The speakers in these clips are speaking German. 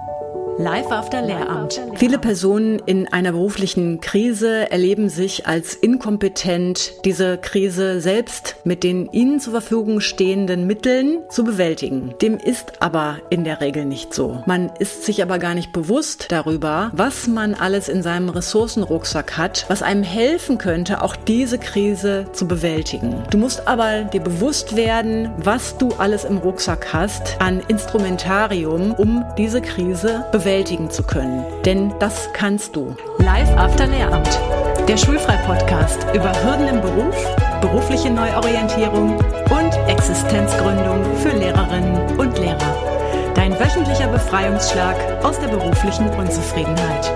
Live after Lehramt. Viele Personen in einer beruflichen Krise erleben sich als inkompetent, diese Krise selbst mit den ihnen zur Verfügung stehenden Mitteln zu bewältigen. Dem ist aber in der Regel nicht so. Man ist sich aber gar nicht bewusst darüber, was man alles in seinem Ressourcenrucksack hat, was einem helfen könnte, auch diese Krise zu bewältigen. Du musst aber dir bewusst werden, was du alles im Rucksack hast an Instrumentarium, um diese Krise bewältigen zu können. Denn das kannst du. Live after Lehramt. Der Schulfrei-Podcast über Hürden im Beruf, berufliche Neuorientierung und Existenzgründung für Lehrerinnen und Lehrer. Dein wöchentlicher Befreiungsschlag aus der beruflichen Unzufriedenheit.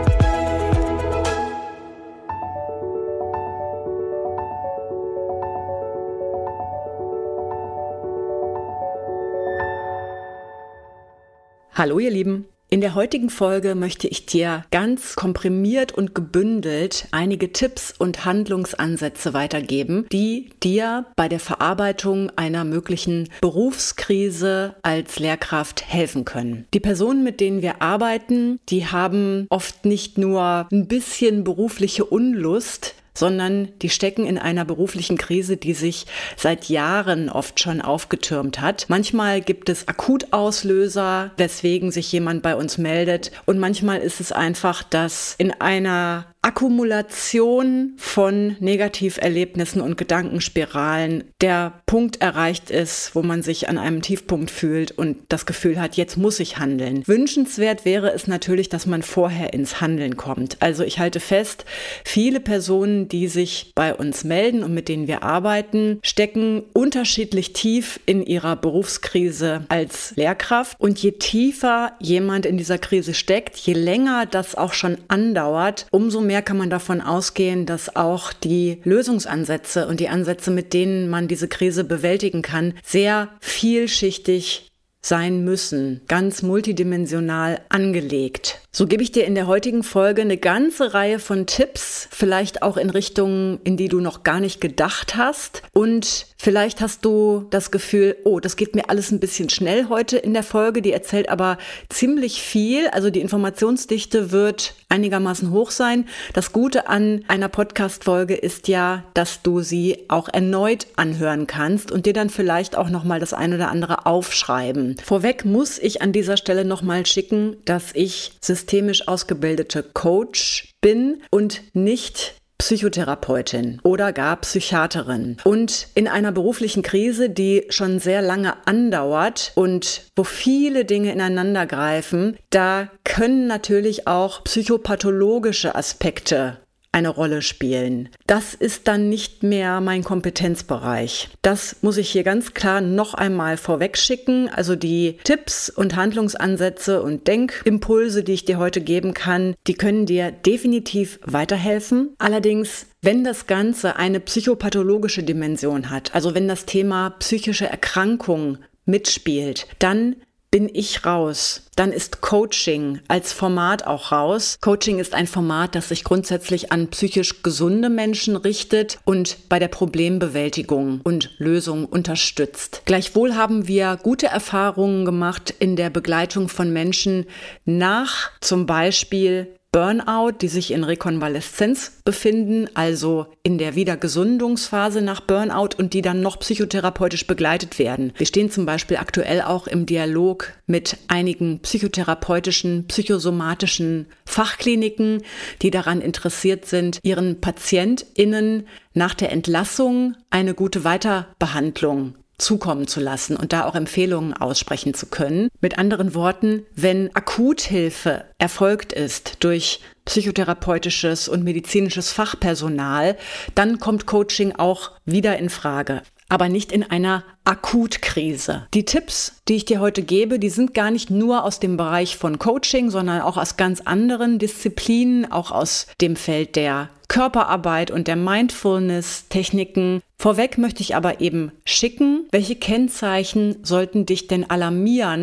Hallo ihr Lieben. In der heutigen Folge möchte ich dir ganz komprimiert und gebündelt einige Tipps und Handlungsansätze weitergeben, die dir bei der Verarbeitung einer möglichen Berufskrise als Lehrkraft helfen können. Die Personen, mit denen wir arbeiten, die haben oft nicht nur ein bisschen berufliche Unlust, sondern die stecken in einer beruflichen Krise, die sich seit Jahren oft schon aufgetürmt hat. Manchmal gibt es Akutauslöser, weswegen sich jemand bei uns meldet. Und manchmal ist es einfach, dass in einer Akkumulation von Negativerlebnissen und Gedankenspiralen der Punkt erreicht ist, wo man sich an einem Tiefpunkt fühlt und das Gefühl hat, jetzt muss ich handeln. Wünschenswert wäre es natürlich, dass man vorher ins Handeln kommt. Also ich halte fest, viele Personen, die sich bei uns melden und mit denen wir arbeiten, stecken unterschiedlich tief in ihrer Berufskrise als Lehrkraft. Und je tiefer jemand in dieser Krise steckt, je länger das auch schon andauert, umso mehr kann man davon ausgehen, dass auch die Lösungsansätze und die Ansätze, mit denen man diese Krise bewältigen kann, sehr vielschichtig sein müssen, ganz multidimensional angelegt. So gebe ich dir in der heutigen Folge eine ganze Reihe von Tipps, vielleicht auch in Richtungen, in die du noch gar nicht gedacht hast. Und vielleicht hast du das Gefühl, oh, das geht mir alles ein bisschen schnell heute in der Folge, die erzählt aber ziemlich viel. Also die Informationsdichte wird einigermaßen hoch sein. Das Gute an einer Podcast-Folge ist ja, dass du sie auch erneut anhören kannst und dir dann vielleicht auch nochmal das ein oder andere aufschreiben. Vorweg muss ich an dieser Stelle nochmal schicken, dass ich systemisch ausgebildete Coach bin und nicht Psychotherapeutin oder gar Psychiaterin. Und in einer beruflichen Krise, die schon sehr lange andauert und wo viele Dinge ineinander greifen, da können natürlich auch psychopathologische Aspekte eine Rolle spielen. Das ist dann nicht mehr mein Kompetenzbereich. Das muss ich hier ganz klar noch einmal vorweg schicken. Also die Tipps und Handlungsansätze und Denkimpulse, die ich dir heute geben kann, die können dir definitiv weiterhelfen. Allerdings, wenn das Ganze eine psychopathologische Dimension hat, also wenn das Thema psychische Erkrankung mitspielt, dann bin ich raus. Dann ist Coaching als Format auch raus. Coaching ist ein Format, das sich grundsätzlich an psychisch gesunde Menschen richtet und bei der Problembewältigung und Lösung unterstützt. Gleichwohl haben wir gute Erfahrungen gemacht in der Begleitung von Menschen nach zum Beispiel Burnout, die sich in Rekonvaleszenz befinden, also in der Wiedergesundungsphase nach Burnout und die dann noch psychotherapeutisch begleitet werden. Wir stehen zum Beispiel aktuell auch im Dialog mit einigen psychotherapeutischen, psychosomatischen Fachkliniken, die daran interessiert sind, ihren PatientInnen nach der Entlassung eine gute Weiterbehandlung zukommen zu lassen und da auch Empfehlungen aussprechen zu können. Mit anderen Worten, wenn Akuthilfe erfolgt ist durch psychotherapeutisches und medizinisches Fachpersonal, dann kommt Coaching auch wieder in Frage. Aber nicht in einer Akutkrise. Die Tipps, die ich dir heute gebe, die sind gar nicht nur aus dem Bereich von Coaching, sondern auch aus ganz anderen Disziplinen, auch aus dem Feld der Körperarbeit und der Mindfulness-Techniken. Vorweg möchte ich aber eben schicken, welche Kennzeichen sollten dich denn alarmieren,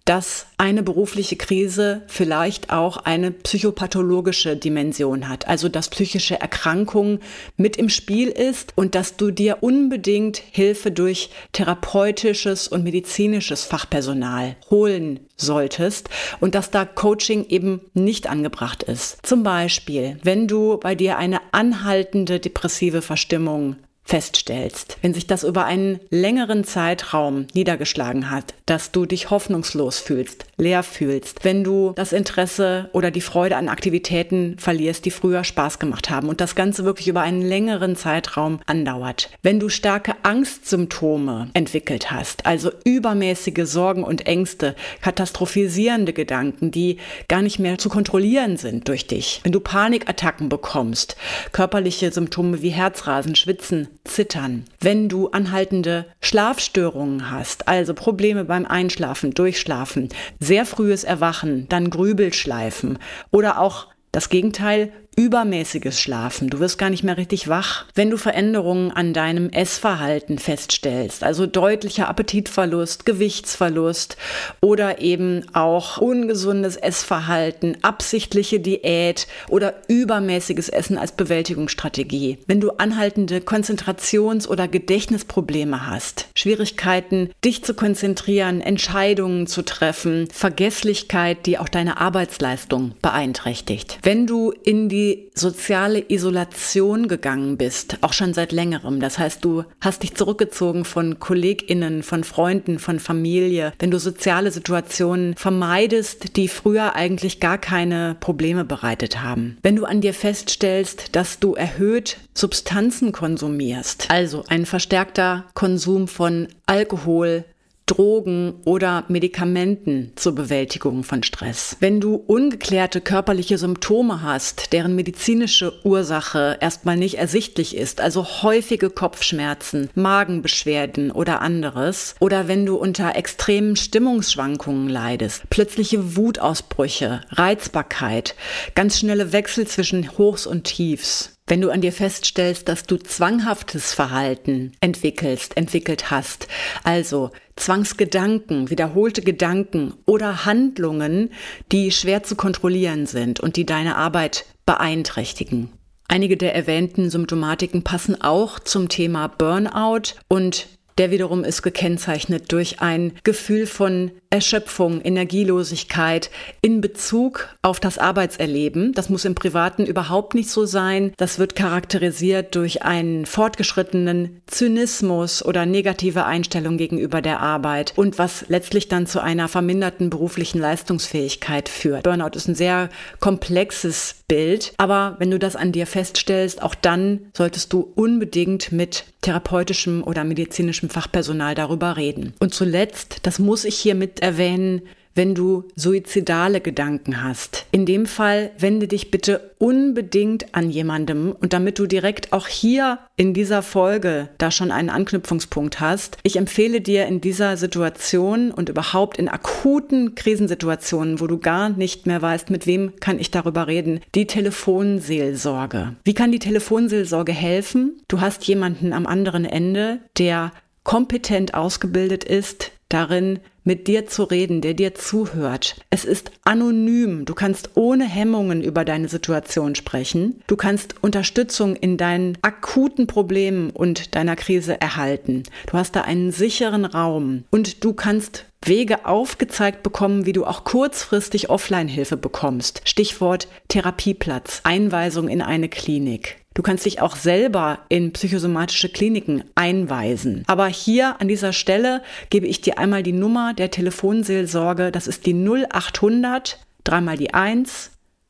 dass eine berufliche Krise vielleicht auch eine psychopathologische Dimension hat, also dass psychische Erkrankung mit im Spiel ist und dass du dir unbedingt Hilfe durch therapeutisches und medizinisches Fachpersonal holen solltest und dass da Coaching eben nicht angebracht ist. Zum Beispiel, wenn du bei dir eine anhaltende depressive Verstimmung feststellst, wenn sich das über einen längeren Zeitraum niedergeschlagen hat, dass du dich hoffnungslos fühlst, leer fühlst, wenn du das Interesse oder die Freude an Aktivitäten verlierst, die früher Spaß gemacht haben und das Ganze wirklich über einen längeren Zeitraum andauert, wenn du starke Angstsymptome entwickelt hast, also übermäßige Sorgen und Ängste, katastrophisierende Gedanken, die gar nicht mehr zu kontrollieren sind durch dich, wenn du Panikattacken bekommst, körperliche Symptome wie Herzrasen, Schwitzen, Zittern. Wenn du anhaltende Schlafstörungen hast, also Probleme beim Einschlafen, Durchschlafen, sehr frühes Erwachen, dann Grübelschleifen oder auch das Gegenteil, übermäßiges Schlafen. Du wirst gar nicht mehr richtig wach. Wenn du Veränderungen an deinem Essverhalten feststellst, also deutlicher Appetitverlust, Gewichtsverlust oder eben auch ungesundes Essverhalten, absichtliche Diät oder übermäßiges Essen als Bewältigungsstrategie. Wenn du anhaltende Konzentrations- oder Gedächtnisprobleme hast, Schwierigkeiten, dich zu konzentrieren, Entscheidungen zu treffen, Vergesslichkeit, die auch deine Arbeitsleistung beeinträchtigt. Wenn du in die soziale Isolation gegangen bist, auch schon seit längerem. Das heißt, du hast dich zurückgezogen von KollegInnen, von Freunden, von Familie. Wenn du soziale Situationen vermeidest, die früher eigentlich gar keine Probleme bereitet haben. Wenn du an dir feststellst, dass du erhöht Substanzen konsumierst, also ein verstärkter Konsum von Alkohol, Drogen oder Medikamenten zur Bewältigung von Stress. Wenn du ungeklärte körperliche Symptome hast, deren medizinische Ursache erstmal nicht ersichtlich ist, also häufige Kopfschmerzen, Magenbeschwerden oder anderes, oder wenn du unter extremen Stimmungsschwankungen leidest, plötzliche Wutausbrüche, Reizbarkeit, ganz schnelle Wechsel zwischen Hochs und Tiefs. Wenn du an dir feststellst, dass du zwanghaftes Verhalten entwickelt hast, also Zwangsgedanken, wiederholte Gedanken oder Handlungen, die schwer zu kontrollieren sind und die deine Arbeit beeinträchtigen. Einige der erwähnten Symptomatiken passen auch zum Thema Burnout und der wiederum ist gekennzeichnet durch ein Gefühl von Erschöpfung, Energielosigkeit in Bezug auf das Arbeitserleben. Das muss im Privaten überhaupt nicht so sein. Das wird charakterisiert durch einen fortgeschrittenen Zynismus oder negative Einstellung gegenüber der Arbeit und was letztlich dann zu einer verminderten beruflichen Leistungsfähigkeit führt. Burnout ist ein sehr komplexes Bild, aber wenn du das an dir feststellst, auch dann solltest du unbedingt mit therapeutischem oder medizinischem Fachpersonal darüber reden. Und zuletzt, das muss ich hier mit erwähnen, wenn du suizidale Gedanken hast. In dem Fall wende dich bitte unbedingt an jemandem und damit du direkt auch hier in dieser Folge da schon einen Anknüpfungspunkt hast, ich empfehle dir in dieser Situation und überhaupt in akuten Krisensituationen, wo du gar nicht mehr weißt, mit wem kann ich darüber reden, die Telefonseelsorge. Wie kann die Telefonseelsorge helfen? Du hast jemanden am anderen Ende, der kompetent ausgebildet ist, darin mit dir zu reden, der dir zuhört. Es ist anonym. Du kannst ohne Hemmungen über deine Situation sprechen. Du kannst Unterstützung in deinen akuten Problemen und deiner Krise erhalten. Du hast da einen sicheren Raum und du kannst Wege aufgezeigt bekommen, wie du auch kurzfristig Offline-Hilfe bekommst. Stichwort Therapieplatz, Einweisung in eine Klinik. Du kannst dich auch selber in psychosomatische Kliniken einweisen. Aber hier an dieser Stelle gebe ich dir einmal die Nummer der Telefonseelsorge. Das ist die 0800, dreimal die 1,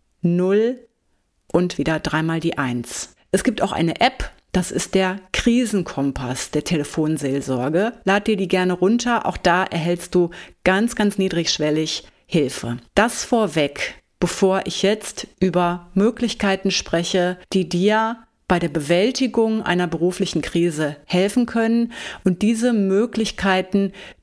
0 und wieder dreimal die 1. Es gibt auch eine App, das ist der Krisenkompass der Telefonseelsorge. Lad dir die gerne runter. Auch da erhältst du ganz, ganz niedrigschwellig Hilfe. Das vorweg, bevor ich jetzt über Möglichkeiten spreche, die dir bei der Bewältigung einer beruflichen Krise helfen können. Und diese Möglichkeiten,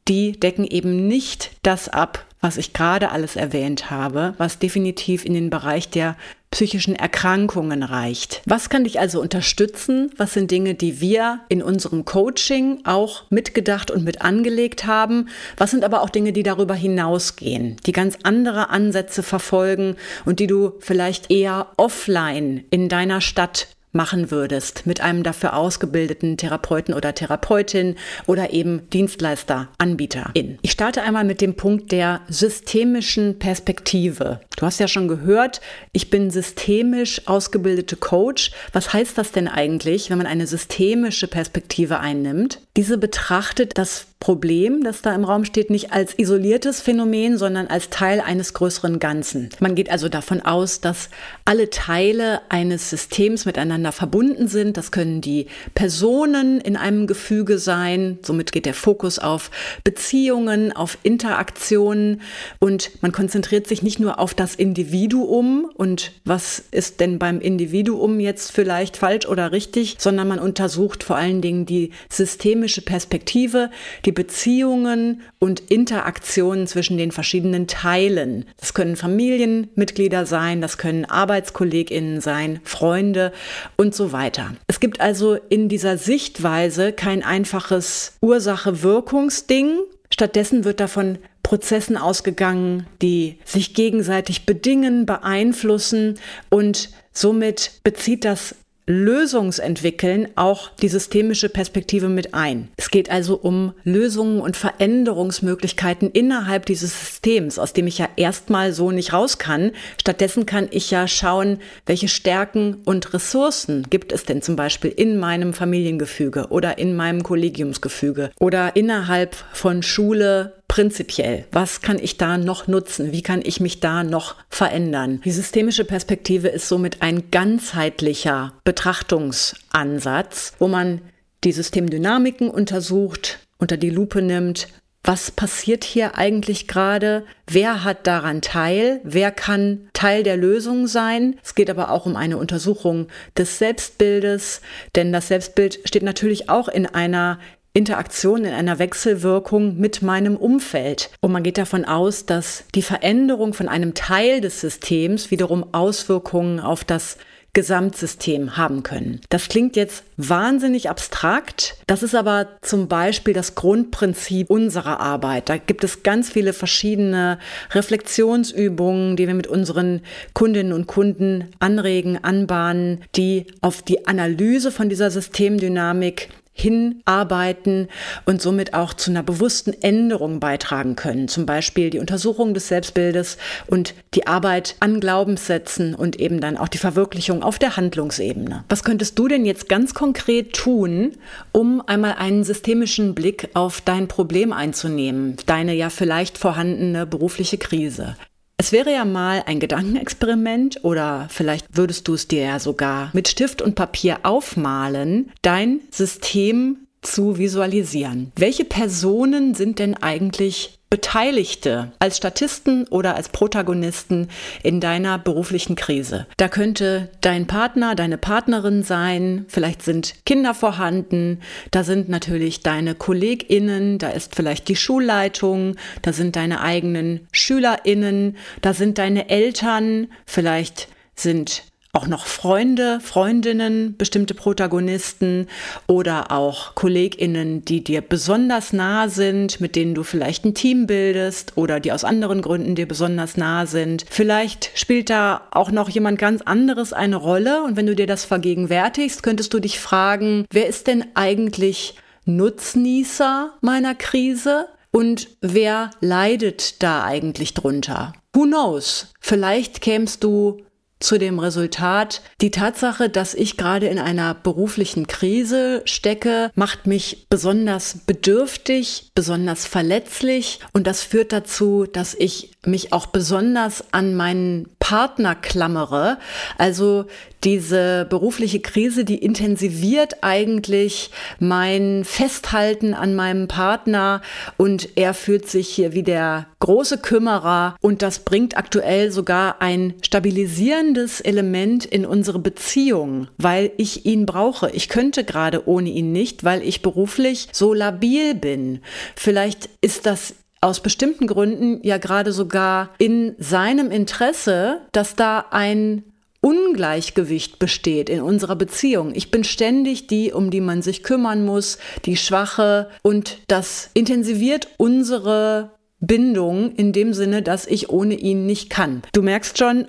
die decken eben nicht das ab, was ich gerade alles erwähnt habe, was definitiv in den Bereich der psychischen Erkrankungen reicht. Was kann dich also unterstützen? Was sind Dinge, die wir in unserem Coaching auch mitgedacht und mit angelegt haben? Was sind aber auch Dinge, die darüber hinausgehen, die ganz andere Ansätze verfolgen und die du vielleicht eher offline in deiner Stadt machen würdest mit einem dafür ausgebildeten Therapeuten oder Therapeutin oder eben Dienstleister, Anbieterin. Ich starte einmal mit dem Punkt der systemischen Perspektive. Du hast ja schon gehört, ich bin systemisch ausgebildete Coach. Was heißt das denn eigentlich, wenn man eine systemische Perspektive einnimmt? Diese betrachtet das Problem, das da im Raum steht, nicht als isoliertes Phänomen, sondern als Teil eines größeren Ganzen. Man geht also davon aus, dass alle Teile eines Systems miteinander verbunden sind. Das können die Personen in einem Gefüge sein. Somit geht der Fokus auf Beziehungen, auf Interaktionen und man konzentriert sich nicht nur auf das Individuum und was ist denn beim Individuum jetzt vielleicht falsch oder richtig, sondern man untersucht vor allen Dingen die systemische Perspektive, die Beziehungen und Interaktionen zwischen den verschiedenen Teilen. Das können Familienmitglieder sein, das können ArbeitskollegInnen sein, Freunde und so weiter. Es gibt also in dieser Sichtweise kein einfaches Ursache-Wirkungsding. Stattdessen wird davon Prozessen ausgegangen, die sich gegenseitig bedingen, beeinflussen und somit bezieht das Lösungsentwickeln auch die systemische Perspektive mit ein. Es geht also um Lösungen und Veränderungsmöglichkeiten innerhalb dieses Systems, aus dem ich ja erstmal so nicht raus kann. Stattdessen kann ich ja schauen, welche Stärken und Ressourcen gibt es denn zum Beispiel in meinem Familiengefüge oder in meinem Kollegiumsgefüge oder innerhalb von Schule prinzipiell. Was kann ich da noch nutzen? Wie kann ich mich da noch verändern? Die systemische Perspektive ist somit ein ganzheitlicher Betrachtungsansatz, wo man die Systemdynamiken untersucht, unter die Lupe nimmt. Was passiert hier eigentlich gerade? Wer hat daran teil? Wer kann Teil der Lösung sein? Es geht aber auch um eine Untersuchung des Selbstbildes, denn das Selbstbild steht natürlich auch in einer Interaktion, in einer Wechselwirkung mit meinem Umfeld. Und man geht davon aus, dass die Veränderung von einem Teil des Systems wiederum Auswirkungen auf das Gesamtsystem haben können. Das klingt jetzt wahnsinnig abstrakt. Das ist aber zum Beispiel das Grundprinzip unserer Arbeit. Da gibt es ganz viele verschiedene Reflexionsübungen, die wir mit unseren Kundinnen und Kunden anregen, anbahnen, die auf die Analyse von dieser Systemdynamik hinarbeiten und somit auch zu einer bewussten Änderung beitragen können. Zum Beispiel die Untersuchung des Selbstbildes und die Arbeit an Glaubenssätzen und eben dann auch die Verwirklichung auf der Handlungsebene. Was könntest du denn jetzt ganz konkret tun, um einmal einen systemischen Blick auf dein Problem einzunehmen, deine ja vielleicht vorhandene berufliche Krise? Es wäre ja mal ein Gedankenexperiment oder vielleicht würdest du es dir ja sogar mit Stift und Papier aufmalen, dein System zu visualisieren. Welche Personen sind denn eigentlich Beteiligte als Statisten oder als Protagonisten in deiner beruflichen Krise? Da könnte dein Partner, deine Partnerin sein, vielleicht sind Kinder vorhanden, da sind natürlich deine KollegInnen, da ist vielleicht die Schulleitung, da sind deine eigenen SchülerInnen, da sind deine Eltern, vielleicht sind auch noch Freunde, Freundinnen, bestimmte Protagonisten oder auch KollegInnen, die dir besonders nah sind, mit denen du vielleicht ein Team bildest oder die aus anderen Gründen dir besonders nah sind. Vielleicht spielt da auch noch jemand ganz anderes eine Rolle und wenn du dir das vergegenwärtigst, könntest du dich fragen, wer ist denn eigentlich Nutznießer meiner Krise und wer leidet da eigentlich drunter? Who knows? Vielleicht kämst du zu dem Resultat, die Tatsache, dass ich gerade in einer beruflichen Krise stecke, macht mich besonders bedürftig, besonders verletzlich und das führt dazu, dass ich mich auch besonders an meinen Partner klammere. Also diese berufliche Krise, die intensiviert eigentlich mein Festhalten an meinem Partner und er fühlt sich hier wie der große Kümmerer und das bringt aktuell sogar ein stabilisierendes Element in unsere Beziehung, weil ich ihn brauche. Ich könnte gerade ohne ihn nicht, weil ich beruflich so labil bin. Vielleicht ist das aus bestimmten Gründen ja gerade sogar in seinem Interesse, dass da ein Ungleichgewicht besteht in unserer Beziehung. Ich bin ständig die, um die man sich kümmern muss, die Schwache und das intensiviert unsere Bindung in dem Sinne, dass ich ohne ihn nicht kann. Du merkst schon,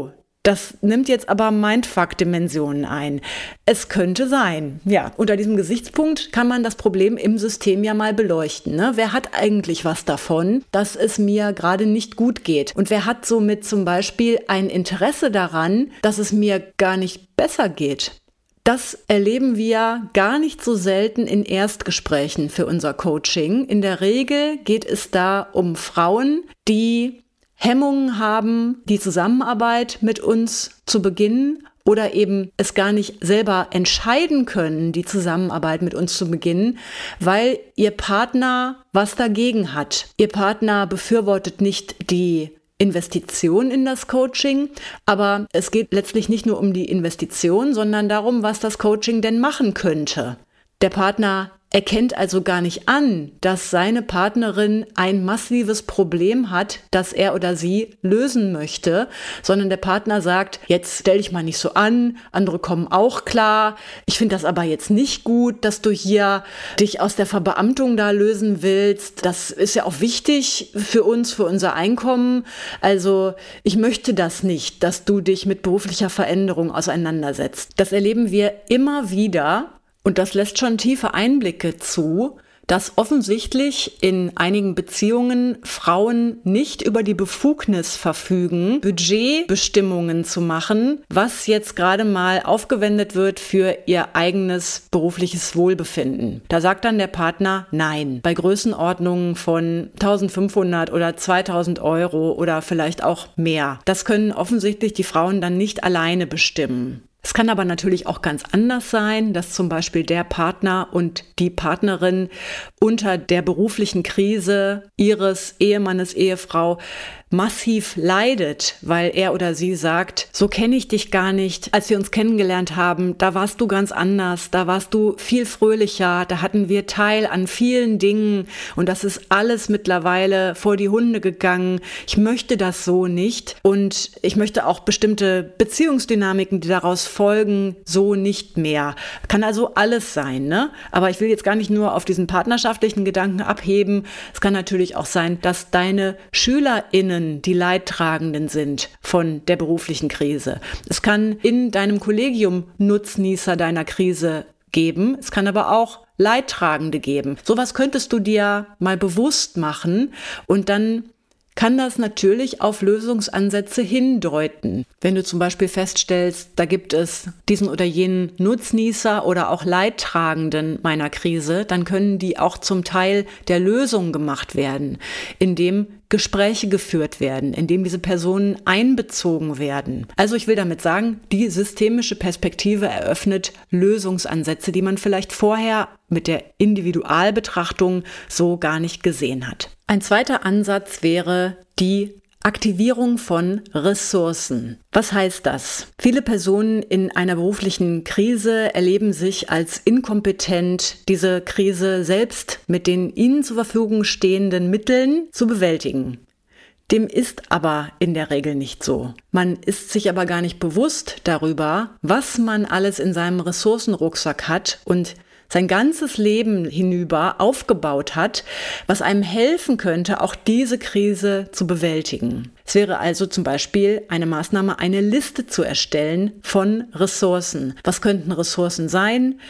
das nimmt jetzt aber Mindfuck-Dimensionen ein. Es könnte sein. Ja, unter diesem Gesichtspunkt kann man das Problem im System ja mal beleuchten. Ne? Wer hat eigentlich was davon, dass es mir gerade nicht gut geht? Und wer hat somit zum Beispiel ein Interesse daran, dass es mir gar nicht besser geht? Das erleben wir gar nicht so selten in Erstgesprächen für unser Coaching. In der Regel geht es da um Frauen, die Hemmungen haben, die Zusammenarbeit mit uns zu beginnen oder eben es gar nicht selber entscheiden können, die Zusammenarbeit mit uns zu beginnen, weil ihr Partner was dagegen hat. Ihr Partner befürwortet nicht die Investition in das Coaching, aber es geht letztlich nicht nur um die Investition, sondern darum, was das Coaching denn machen könnte. Der Partner erkennt also gar nicht an, dass seine Partnerin ein massives Problem hat, das er oder sie lösen möchte, sondern der Partner sagt, jetzt stell dich mal nicht so an, andere kommen auch klar. Ich finde das aber jetzt nicht gut, dass du hier dich aus der Verbeamtung da lösen willst. Das ist ja auch wichtig für uns, für unser Einkommen. Also ich möchte das nicht, dass du dich mit beruflicher Veränderung auseinandersetzt. Das erleben wir immer wieder. Und das lässt schon tiefe Einblicke zu, dass offensichtlich in einigen Beziehungen Frauen nicht über die Befugnis verfügen, Budgetbestimmungen zu machen, was jetzt gerade mal aufgewendet wird für ihr eigenes berufliches Wohlbefinden. Da sagt dann der Partner nein, bei Größenordnungen von 1.500 oder 2.000 Euro oder vielleicht auch mehr. Das können offensichtlich die Frauen dann nicht alleine bestimmen. Es kann aber natürlich auch ganz anders sein, dass zum Beispiel der Partner und die Partnerin unter der beruflichen Krise ihres Ehemannes, Ehefrau massiv leidet, weil er oder sie sagt, so kenne ich dich gar nicht. Als wir uns kennengelernt haben, da warst du ganz anders, da warst du viel fröhlicher, da hatten wir teil an vielen Dingen und das ist alles mittlerweile vor die Hunde gegangen. Ich möchte das so nicht und ich möchte auch bestimmte Beziehungsdynamiken, die daraus folgen, so nicht mehr. Kann also alles sein, ne? Aber ich will jetzt gar nicht nur auf diesen partnerschaftlichen Gedanken abheben. Es kann natürlich auch sein, dass deine SchülerInnen die Leidtragenden sind von der beruflichen Krise. Es kann in deinem Kollegium Nutznießer deiner Krise geben. Es kann aber auch Leidtragende geben. Sowas könntest du dir mal bewusst machen und dann kann das natürlich auf Lösungsansätze hindeuten. Wenn du zum Beispiel feststellst, da gibt es diesen oder jenen Nutznießer oder auch Leidtragenden meiner Krise, dann können die auch zum Teil der Lösung gemacht werden, indem Gespräche geführt werden, indem diese Personen einbezogen werden. Also ich will damit sagen, die systemische Perspektive eröffnet Lösungsansätze, die man vielleicht vorher mit der Individualbetrachtung so gar nicht gesehen hat. Ein zweiter Ansatz wäre die Aktivierung von Ressourcen. Was heißt das? Viele Personen in einer beruflichen Krise erleben sich als inkompetent, diese Krise selbst mit den ihnen zur Verfügung stehenden Mitteln zu bewältigen. Dem ist aber in der Regel nicht so. Man ist sich aber gar nicht bewusst darüber, was man alles in seinem Ressourcenrucksack hat und sein ganzes Leben hinüber aufgebaut hat, was einem helfen könnte, auch diese Krise zu bewältigen. Es wäre also zum Beispiel eine Maßnahme, eine Liste zu erstellen von Ressourcen. Was könnten Ressourcen sein?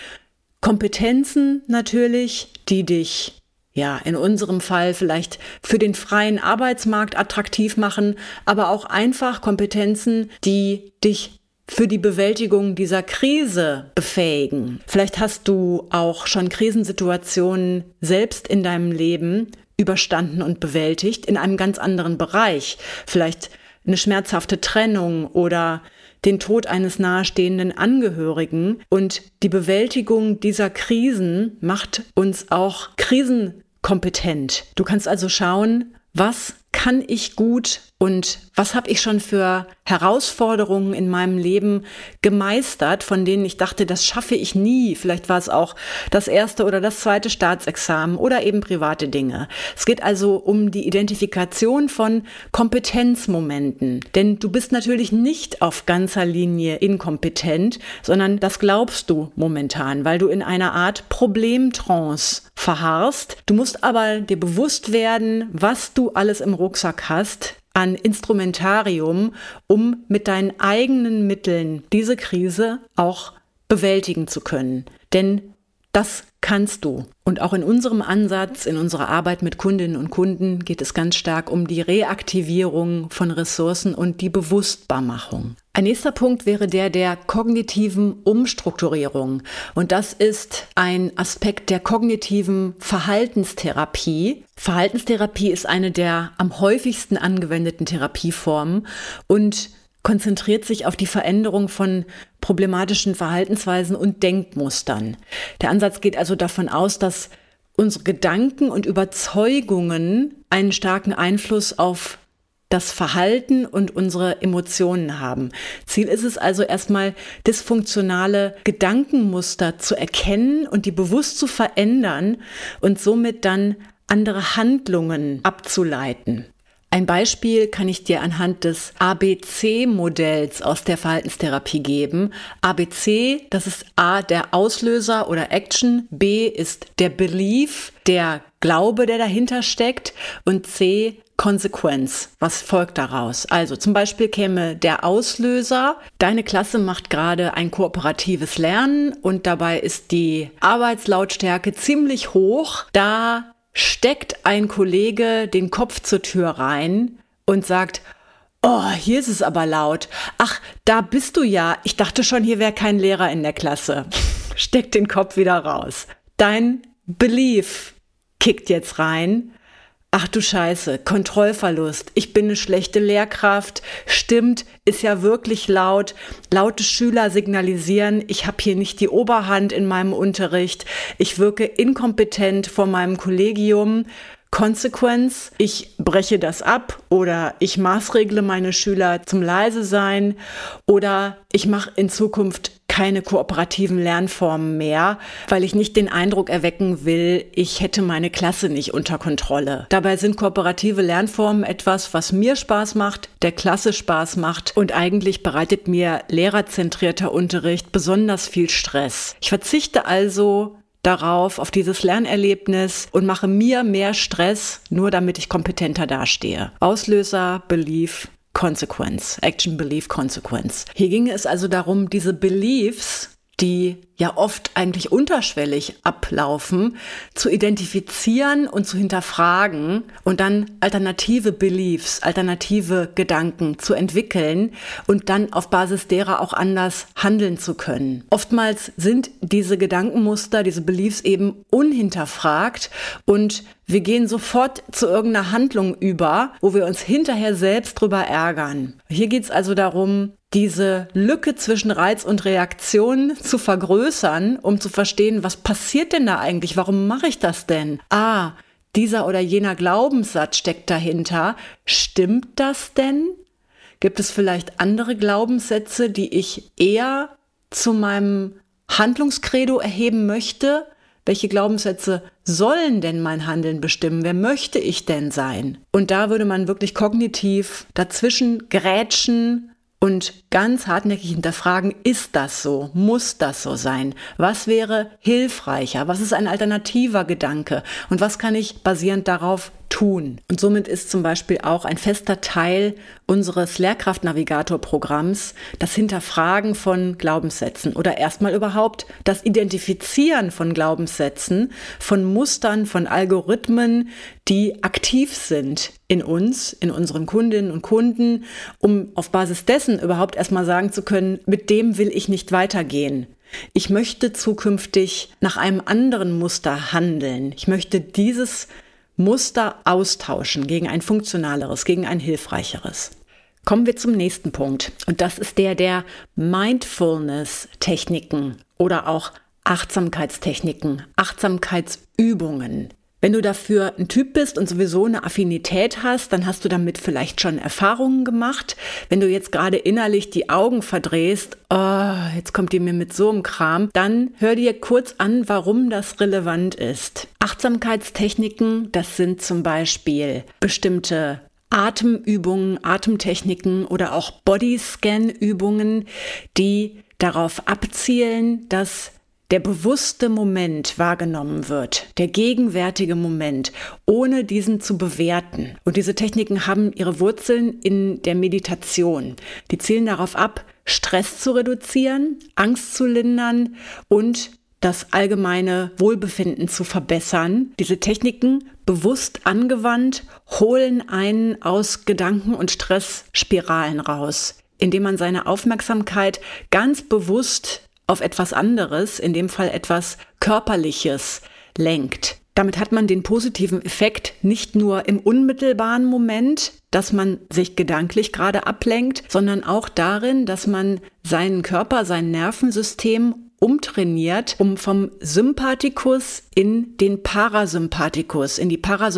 Kompetenzen natürlich, die dich in unserem Fall vielleicht für den freien Arbeitsmarkt attraktiv machen, aber auch einfach Kompetenzen, die dich für die Bewältigung dieser Krise befähigen. Vielleicht hast du auch schon Krisensituationen selbst in deinem Leben überstanden und bewältigt in einem ganz anderen Bereich. Vielleicht eine schmerzhafte Trennung oder den Tod eines nahestehenden Angehörigen. Und die Bewältigung dieser Krisen macht uns auch krisenkompetent. Du kannst also schauen, was kann ich gut und was habe ich schon für Herausforderungen in meinem Leben gemeistert, von denen ich dachte, das schaffe ich nie. Vielleicht war es auch das erste oder das zweite Staatsexamen oder eben private Dinge. Es geht also um die Identifikation von Kompetenzmomenten. Denn du bist natürlich nicht auf ganzer Linie inkompetent, sondern das glaubst du momentan, weil du in einer Art Problemtrance verharrst. Du musst aber dir bewusst werden, was du alles im Rucksack hast an Instrumentarium, um mit deinen eigenen Mitteln diese Krise auch bewältigen zu können. Denn das kannst du. Und auch in unserem Ansatz, in unserer Arbeit mit Kundinnen und Kunden geht es ganz stark um die Reaktivierung von Ressourcen und die Bewusstbarmachung. Ein nächster Punkt wäre der kognitiven Umstrukturierung. Und das ist ein Aspekt der kognitiven Verhaltenstherapie. Verhaltenstherapie ist eine der am häufigsten angewendeten Therapieformen und konzentriert sich auf die Veränderung von problematischen Verhaltensweisen und Denkmustern. Der Ansatz geht also davon aus, dass unsere Gedanken und Überzeugungen einen starken Einfluss auf das Verhalten und unsere Emotionen haben. Ziel ist es also erstmal, dysfunktionale Gedankenmuster zu erkennen und die bewusst zu verändern und somit dann andere Handlungen abzuleiten. Ein Beispiel kann ich dir anhand des ABC-Modells aus der Verhaltenstherapie geben. ABC, das ist A, der Auslöser oder Action, B ist der Belief, der Glaube, der dahinter steckt und C, Konsequenz, was folgt daraus? Also zum Beispiel käme der Auslöser, deine Klasse macht gerade ein kooperatives Lernen und dabei ist die Arbeitslautstärke ziemlich hoch. Da steckt ein Kollege den Kopf zur Tür rein und sagt, oh, hier ist es aber laut. Ach, da bist du ja. Ich dachte schon, hier wäre kein Lehrer in der Klasse. Steckt den Kopf wieder raus. Dein Belief kickt jetzt rein. Ach du Scheiße, Kontrollverlust, ich bin eine schlechte Lehrkraft, stimmt, ist ja wirklich laut. Laute Schüler signalisieren, ich habe hier nicht die Oberhand in meinem Unterricht, ich wirke inkompetent vor meinem Kollegium. Konsequenz, ich breche das ab oder ich maßregle meine Schüler zum leise sein oder ich mache in Zukunft keine kooperativen Lernformen mehr, weil ich nicht den Eindruck erwecken will, ich hätte meine Klasse nicht unter Kontrolle. Dabei sind kooperative Lernformen etwas, was mir Spaß macht, der Klasse Spaß macht und eigentlich bereitet mir lehrerzentrierter Unterricht besonders viel Stress. Ich verzichte also darauf, auf dieses Lernerlebnis und mache mir mehr Stress, nur damit ich kompetenter dastehe. Auslöser, Belief, Consequence. Action, Belief, Consequence. Hier ginge es also darum, diese Beliefs, die ja oft eigentlich unterschwellig ablaufen, zu identifizieren und zu hinterfragen und dann alternative Beliefs, alternative Gedanken zu entwickeln und dann auf Basis derer auch anders handeln zu können. Oftmals sind diese Gedankenmuster, diese Beliefs eben unhinterfragt und wir gehen sofort zu irgendeiner Handlung über, wo wir uns hinterher selbst drüber ärgern. Hier geht es also darum, diese Lücke zwischen Reiz und Reaktion zu vergrößern, um zu verstehen, was passiert denn da eigentlich? Warum mache ich das denn? Ah, dieser oder jener Glaubenssatz steckt dahinter. Stimmt das denn? Gibt es vielleicht andere Glaubenssätze, die ich eher zu meinem Handlungskredo erheben möchte? Welche Glaubenssätze sollen denn mein Handeln bestimmen? Wer möchte ich denn sein? Und da würde man wirklich kognitiv dazwischen grätschen und ganz hartnäckig hinterfragen, ist das so? Muss das so sein? Was wäre hilfreicher? Was ist ein alternativer Gedanke? Und was kann ich basierend darauf tun? Und somit ist zum Beispiel auch ein fester Teil unseres Lehrkraft-Navigator-Programms das Hinterfragen von Glaubenssätzen oder erstmal überhaupt das Identifizieren von Glaubenssätzen, von Mustern, von Algorithmen, die aktiv sind in uns, in unseren Kundinnen und Kunden, um auf Basis dessen überhaupt erstmal sagen zu können, mit dem will ich nicht weitergehen. Ich möchte zukünftig nach einem anderen Muster handeln. Ich möchte dieses Muster austauschen gegen ein funktionaleres, gegen ein hilfreicheres. Kommen wir zum nächsten Punkt. Und das ist der Mindfulness-Techniken oder auch Achtsamkeitstechniken, Achtsamkeitsübungen. Wenn du dafür ein Typ bist und sowieso eine Affinität hast, dann hast du damit vielleicht schon Erfahrungen gemacht. Wenn du jetzt gerade innerlich die Augen verdrehst, jetzt kommt die mir mit so einem Kram, dann hör dir kurz an, warum das relevant ist. Achtsamkeitstechniken, das sind zum Beispiel bestimmte Atemübungen, Atemtechniken oder auch Bodyscan-Übungen, die darauf abzielen, dass der bewusste Moment wahrgenommen wird, der gegenwärtige Moment, ohne diesen zu bewerten. Und diese Techniken haben ihre Wurzeln in der Meditation. Die zielen darauf ab, Stress zu reduzieren, Angst zu lindern und das allgemeine Wohlbefinden zu verbessern. Diese Techniken, bewusst angewandt, holen einen aus Gedanken- und Stressspiralen raus, indem man seine Aufmerksamkeit ganz bewusst auf etwas anderes, in dem Fall etwas Körperliches, lenkt. Damit hat man den positiven Effekt nicht nur im unmittelbaren Moment, dass man sich gedanklich gerade ablenkt, sondern auch darin, dass man seinen Körper, sein Nervensystem umtrainiert, um vom Sympathikus in den Parasympathikus, in die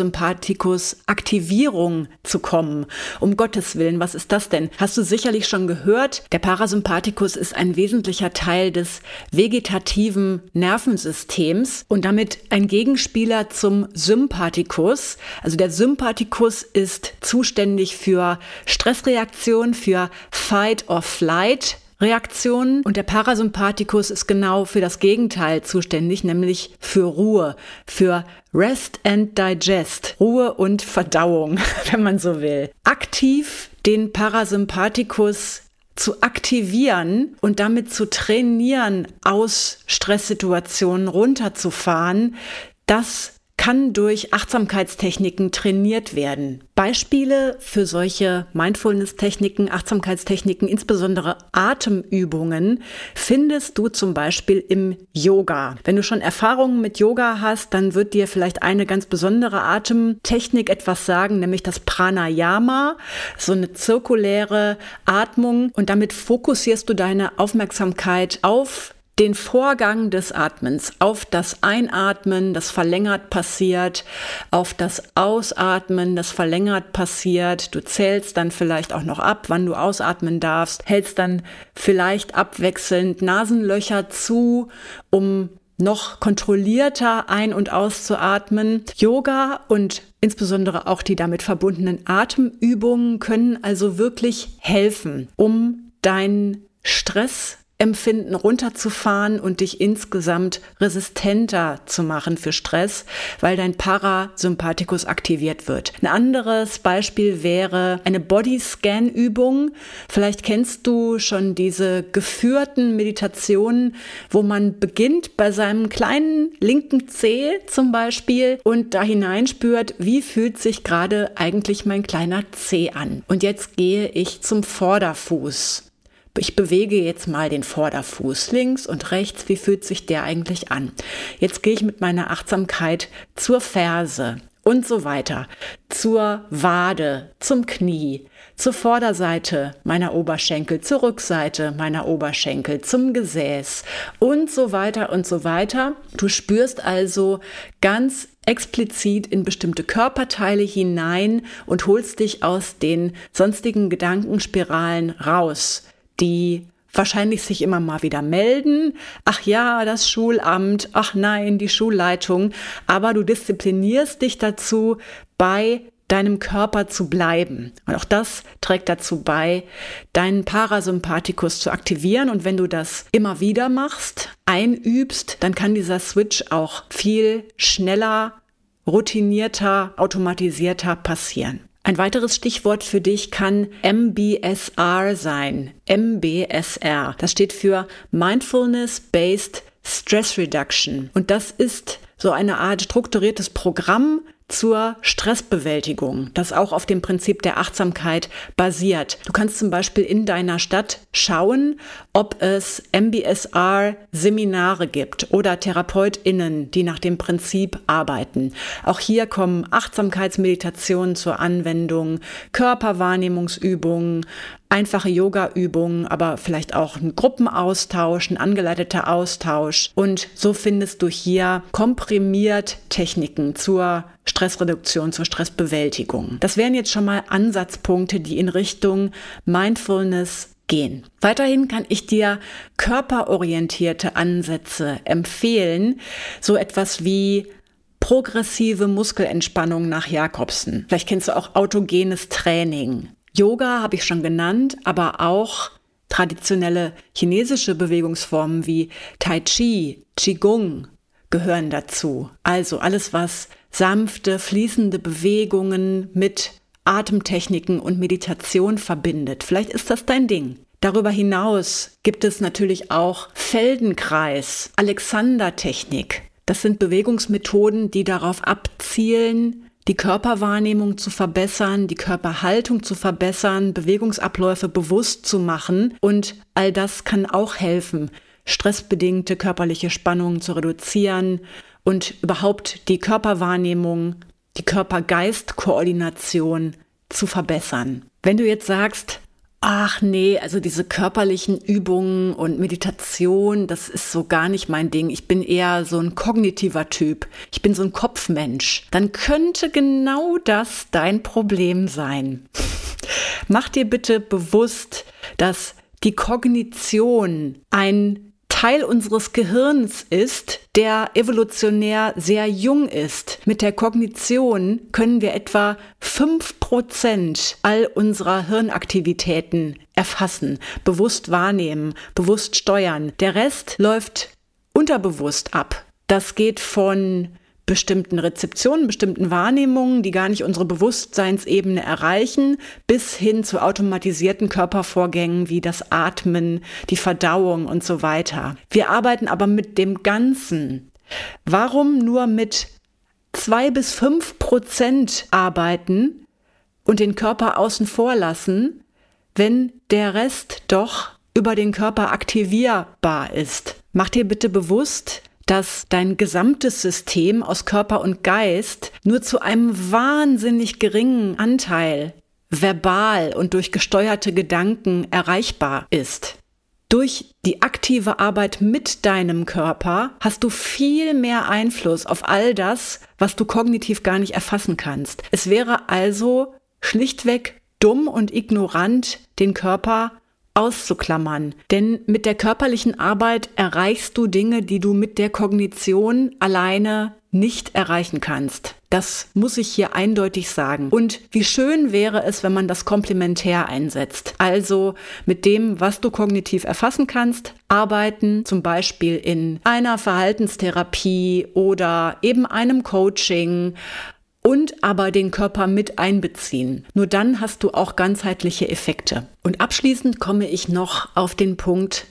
Parasympathikus-Aktivierung zu kommen. Um Gottes Willen, was ist das denn? Hast du sicherlich schon gehört, der Parasympathikus ist ein wesentlicher Teil des vegetativen Nervensystems und damit ein Gegenspieler zum Sympathikus. Also der Sympathikus ist zuständig für Stressreaktion, für Fight-or-Flight Reaktionen und der Parasympathikus ist genau für das Gegenteil zuständig, nämlich für Ruhe, für Rest and Digest, Ruhe und Verdauung, wenn man so will. Aktiv den Parasympathikus zu aktivieren und damit zu trainieren, aus Stresssituationen runterzufahren, das kann durch Achtsamkeitstechniken trainiert werden. Beispiele für solche Mindfulness-Techniken, Achtsamkeitstechniken, insbesondere Atemübungen, findest du zum Beispiel im Yoga. Wenn du schon Erfahrungen mit Yoga hast, dann wird dir vielleicht eine ganz besondere Atemtechnik etwas sagen, nämlich das Pranayama, so eine zirkuläre Atmung. Und damit fokussierst du deine Aufmerksamkeit auf den Vorgang des Atmens, auf das Einatmen, das verlängert passiert, auf das Ausatmen, das verlängert passiert. Du zählst dann vielleicht auch noch ab, wann du ausatmen darfst, hältst dann vielleicht abwechselnd Nasenlöcher zu, um noch kontrollierter ein- und auszuatmen. Yoga und insbesondere auch die damit verbundenen Atemübungen können also wirklich helfen, um deinen Stressempfinden runterzufahren und dich insgesamt resistenter zu machen für Stress, weil dein Parasympathikus aktiviert wird. Ein anderes Beispiel wäre eine Bodyscan-Übung. Vielleicht kennst du schon diese geführten Meditationen, wo man beginnt bei seinem kleinen linken Zeh zum Beispiel und da hineinspürt, wie fühlt sich gerade eigentlich mein kleiner Zeh an. Und jetzt gehe ich zum Vorderfuß. Ich bewege jetzt mal den Vorderfuß links und rechts. Wie fühlt sich der eigentlich an? Jetzt gehe ich mit meiner Achtsamkeit zur Ferse und so weiter, zur Wade, zum Knie, zur Vorderseite meiner Oberschenkel, zur Rückseite meiner Oberschenkel, zum Gesäß und so weiter und so weiter. Du spürst also ganz explizit in bestimmte Körperteile hinein und holst dich aus den sonstigen Gedankenspiralen raus, die wahrscheinlich sich immer mal wieder melden. Ach ja, das Schulamt, ach nein, die Schulleitung. Aber du disziplinierst dich dazu, bei deinem Körper zu bleiben. Und auch das trägt dazu bei, deinen Parasympathikus zu aktivieren. Und wenn du das immer wieder machst, einübst, dann kann dieser Switch auch viel schneller, routinierter, automatisierter passieren. Ein weiteres Stichwort für dich kann MBSR sein. MBSR. Das steht für Mindfulness-Based Stress Reduction. Und das ist so eine Art strukturiertes Programm zur Stressbewältigung, das auch auf dem Prinzip der Achtsamkeit basiert. Du kannst zum Beispiel in deiner Stadt schauen, ob es MBSR-Seminare gibt oder TherapeutInnen, die nach dem Prinzip arbeiten. Auch hier kommen Achtsamkeitsmeditationen zur Anwendung, Körperwahrnehmungsübungen, einfache Yoga-Übungen, aber vielleicht auch ein Gruppenaustausch, ein angeleiteter Austausch. Und so findest du hier komprimiert Techniken zur Stressreduktion, zur Stressbewältigung. Das wären jetzt schon mal Ansatzpunkte, die in Richtung Mindfulness gehen. Weiterhin kann ich dir körperorientierte Ansätze empfehlen, so etwas wie progressive Muskelentspannung nach Jacobsen. Vielleicht kennst du auch autogenes Training. Yoga habe ich schon genannt, aber auch traditionelle chinesische Bewegungsformen wie Tai Chi, Qigong gehören dazu. Also alles, was sanfte, fließende Bewegungen mit Atemtechniken und Meditation verbindet. Vielleicht ist das dein Ding. Darüber hinaus gibt es natürlich auch Feldenkreis, Alexander-Technik. Das sind Bewegungsmethoden, die darauf abzielen, die Körperwahrnehmung zu verbessern, die Körperhaltung zu verbessern, Bewegungsabläufe bewusst zu machen. Und all das kann auch helfen, stressbedingte körperliche Spannungen zu reduzieren und überhaupt die Körperwahrnehmung, die Körper-Geist-Koordination zu verbessern. Wenn du jetzt sagst, ach nee, also diese körperlichen Übungen und Meditation, das ist so gar nicht mein Ding. Ich bin eher so ein kognitiver Typ. Ich bin so ein Kopfmensch. Dann könnte genau das dein Problem sein. Mach dir bitte bewusst, dass die Kognition ein Teil unseres Gehirns ist, der evolutionär sehr jung ist. Mit der Kognition können wir etwa 5% all unserer Hirnaktivitäten erfassen, bewusst wahrnehmen, bewusst steuern. Der Rest läuft unterbewusst ab. Das geht von bestimmten Rezeptionen, bestimmten Wahrnehmungen, die gar nicht unsere Bewusstseinsebene erreichen, bis hin zu automatisierten Körpervorgängen wie das Atmen, die Verdauung und so weiter. Wir arbeiten aber mit dem Ganzen. Warum nur mit 2-5% arbeiten und den Körper außen vor lassen, wenn der Rest doch über den Körper aktivierbar ist? Mach dir bitte bewusst, dass dein gesamtes System aus Körper und Geist nur zu einem wahnsinnig geringen Anteil verbal und durch gesteuerte Gedanken erreichbar ist. Durch die aktive Arbeit mit deinem Körper hast du viel mehr Einfluss auf all das, was du kognitiv gar nicht erfassen kannst. Es wäre also schlichtweg dumm und ignorant, den Körper auszuklammern. Denn mit der körperlichen Arbeit erreichst du Dinge, die du mit der Kognition alleine nicht erreichen kannst. Das muss ich hier eindeutig sagen. Und wie schön wäre es, wenn man das komplementär einsetzt. Also mit dem, was du kognitiv erfassen kannst, arbeiten, zum Beispiel in einer Verhaltenstherapie oder eben einem Coaching, und aber den Körper mit einbeziehen. Nur dann hast du auch ganzheitliche Effekte. Und abschließend komme ich noch auf den Punkt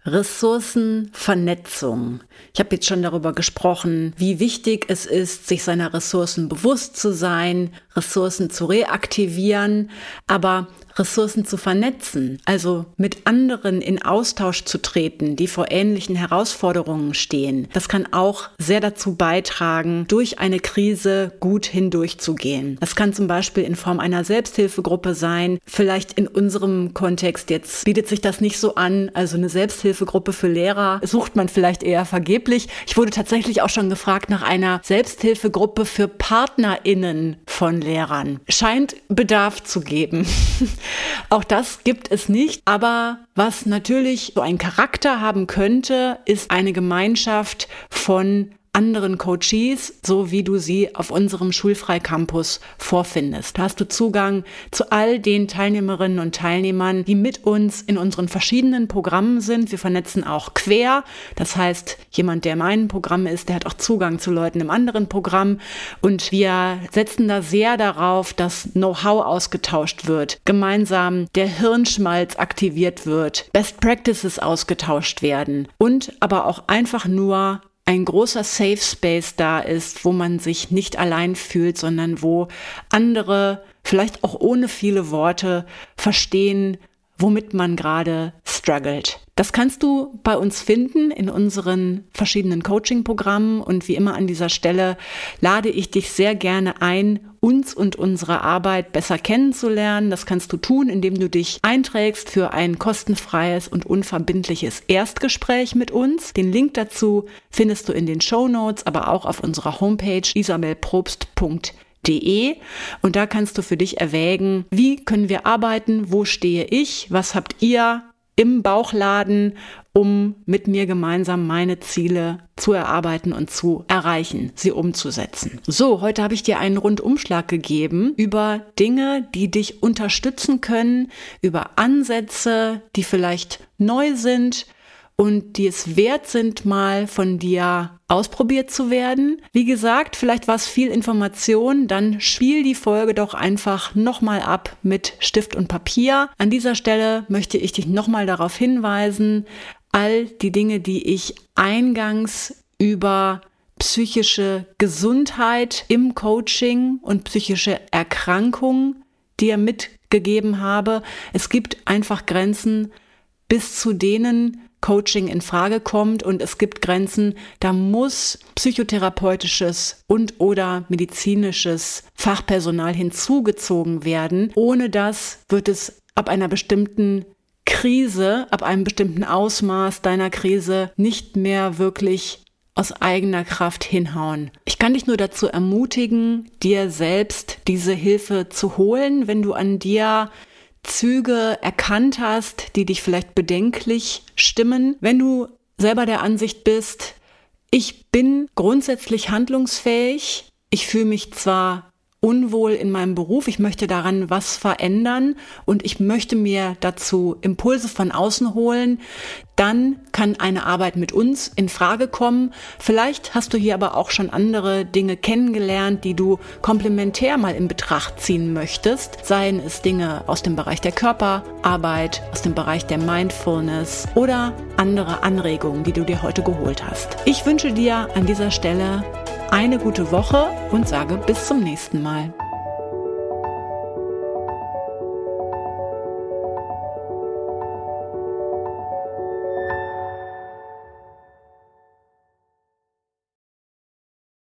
Ressourcenvernetzung. Ich habe jetzt schon darüber gesprochen, wie wichtig es ist, sich seiner Ressourcen bewusst zu sein, Ressourcen zu reaktivieren, aber Ressourcen zu vernetzen, also mit anderen in Austausch zu treten, die vor ähnlichen Herausforderungen stehen. Das kann auch sehr dazu beitragen, durch eine Krise gut hindurchzugehen. Das kann zum Beispiel in Form einer Selbsthilfegruppe sein. Vielleicht in unserem Kontext jetzt bietet sich das nicht so an. Also eine Selbsthilfegruppe für Lehrer sucht man vielleicht eher vergeblich. Ich wurde tatsächlich auch schon gefragt nach einer Selbsthilfegruppe für PartnerInnen von Lehrern. Scheint Bedarf zu geben. Auch das gibt es nicht, aber was natürlich so einen Charakter haben könnte, ist eine Gemeinschaft von anderen Coaches, so wie du sie auf unserem Schulfrei-Campus vorfindest. Da hast du Zugang zu all den Teilnehmerinnen und Teilnehmern, die mit uns in unseren verschiedenen Programmen sind. Wir vernetzen auch quer. Das heißt, jemand, der in meinem Programm ist, der hat auch Zugang zu Leuten im anderen Programm. Und wir setzen da sehr darauf, dass Know-how ausgetauscht wird, gemeinsam der Hirnschmalz aktiviert wird, Best Practices ausgetauscht werden und aber auch einfach nur ein großer Safe Space da ist, wo man sich nicht allein fühlt, sondern wo andere, vielleicht auch ohne viele Worte, verstehen, womit man gerade struggelt. Das kannst du bei uns finden in unseren verschiedenen Coaching-Programmen und wie immer an dieser Stelle lade ich dich sehr gerne ein, uns und unsere Arbeit besser kennenzulernen. Das kannst du tun, indem du dich einträgst für ein kostenfreies und unverbindliches Erstgespräch mit uns. Den Link dazu findest du in den Shownotes, aber auch auf unserer Homepage isabelprobst.de. Und da kannst du für dich erwägen, wie können wir arbeiten, wo stehe ich, was habt ihr im Bauchladen, um mit mir gemeinsam meine Ziele zu erarbeiten und zu erreichen, sie umzusetzen. So, heute habe ich dir einen Rundumschlag gegeben über Dinge, die dich unterstützen können, über Ansätze, die vielleicht neu sind und die es wert sind, mal von dir ausprobiert zu werden. Wie gesagt, vielleicht war es viel Information, dann spiel die Folge doch einfach nochmal ab mit Stift und Papier. An dieser Stelle möchte ich dich nochmal darauf hinweisen, all die Dinge, die ich eingangs über psychische Gesundheit im Coaching und psychische Erkrankungen dir mitgegeben habe. Es gibt einfach Grenzen, bis zu denen Coaching in Frage kommt und es gibt Grenzen, da muss psychotherapeutisches und oder medizinisches Fachpersonal hinzugezogen werden. Ohne das wird es ab einer bestimmten Krise, ab einem bestimmten Ausmaß deiner Krise nicht mehr wirklich aus eigener Kraft hinhauen. Ich kann dich nur dazu ermutigen, dir selbst diese Hilfe zu holen, wenn du an dir Züge erkannt hast, die dich vielleicht bedenklich stimmen. Wenn du selber der Ansicht bist, ich bin grundsätzlich handlungsfähig, ich fühle mich zwar unwohl in meinem Beruf, ich möchte daran was verändern und ich möchte mir dazu Impulse von außen holen, dann kann eine Arbeit mit uns in Frage kommen. Vielleicht hast du hier aber auch schon andere Dinge kennengelernt, die du komplementär mal in Betracht ziehen möchtest, seien es Dinge aus dem Bereich der Körperarbeit, aus dem Bereich der Mindfulness oder andere Anregungen, die du dir heute geholt hast. Ich wünsche dir an dieser Stelle eine gute Woche und sage bis zum nächsten Mal.